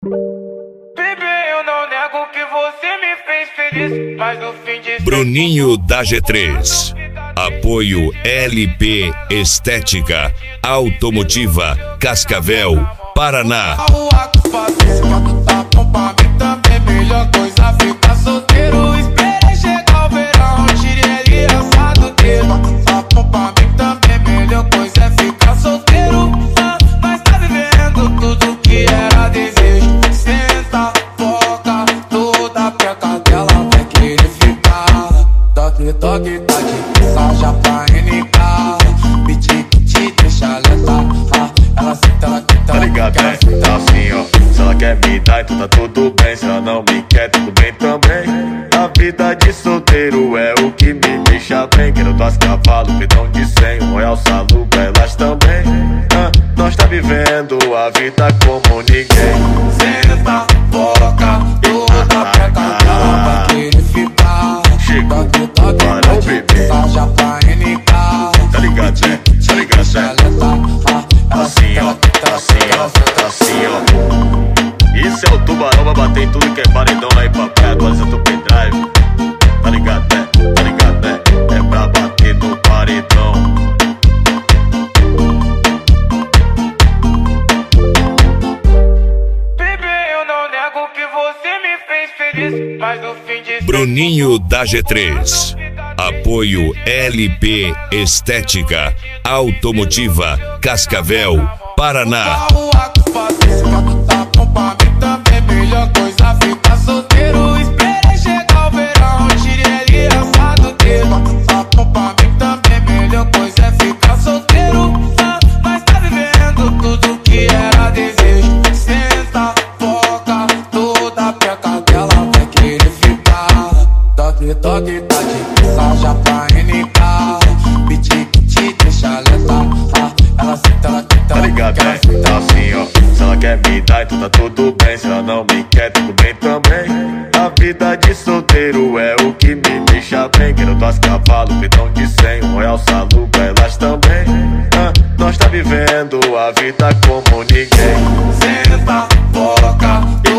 Bebê, eu não nego que você me fez feliz, mas no fim de Bruninho da G3. Apoio LP Estética Automotiva Cascavel, Paraná. a rua que faz quando tá bom pra mim também. Melhor coisa ficar solteiro. Esperei chegar o verão, tirei ele assado dele. Tá bom pra mim também. Melhor coisa é ficar solteiro. Mas tá vivendo tudo que era desejo. Senta, foca, toda peca dela vai querer ficar. Toque, toque, toque, saja pra NK. Piti, piti, deixa ela ela senta, ela Tá ligado, né? Tá assim, ó. Se ela quer me dar, então tá tudo bem. Se ela não me quer, tudo bem também. A vida de solteiro é o que me deixa bem. Quero 2 cavalos, pedão de 100, Royal Salu pra elas também. Nós tá vivendo a vida como ninguém. senta, foca, toda peca dela vai querer ficar. Chegou, Toque, toque, parou, toque, bebê. saja pra NK. Tá ligado, né? Tá ligado, né? Assim, ó, assim, ó, assim, ó. Isso é o tubarão, vai bater em tudo que é paredão aí, papai. Agora você tem pendrive. Tá ligado, né? Tá ligado, né? É pra bater no paredão. Bebê, eu não nego que você me fez feliz, mas no fim de Bruninho da G3. Apoio LP Estética Automotiva Cascavel, Paraná. a rua que faz quando tá bom pra mim também. Melhor coisa ficar solteiro. Esperei chegar o verão, tirei ele assado dele. Tá bom pra mim também. Melhor coisa é ficar solteiro. Mas tá vivendo tudo que era desejo. Senta, foca, toda peca dela vai querer ficar. Toque, toque, toque, saja pra NK. Piti, piti, deixa ela senta, ela Tá ligado, né? Tá assim, ó. Se ela quer me dar, então tá tudo bem. Se ela não me quer, tudo bem também. A vida de solteiro é o que me deixa bem. Quero 2 cavalos, pedão de 100, Royal Salu pra elas também. Nós tá vivendo a vida como ninguém. senta, foca,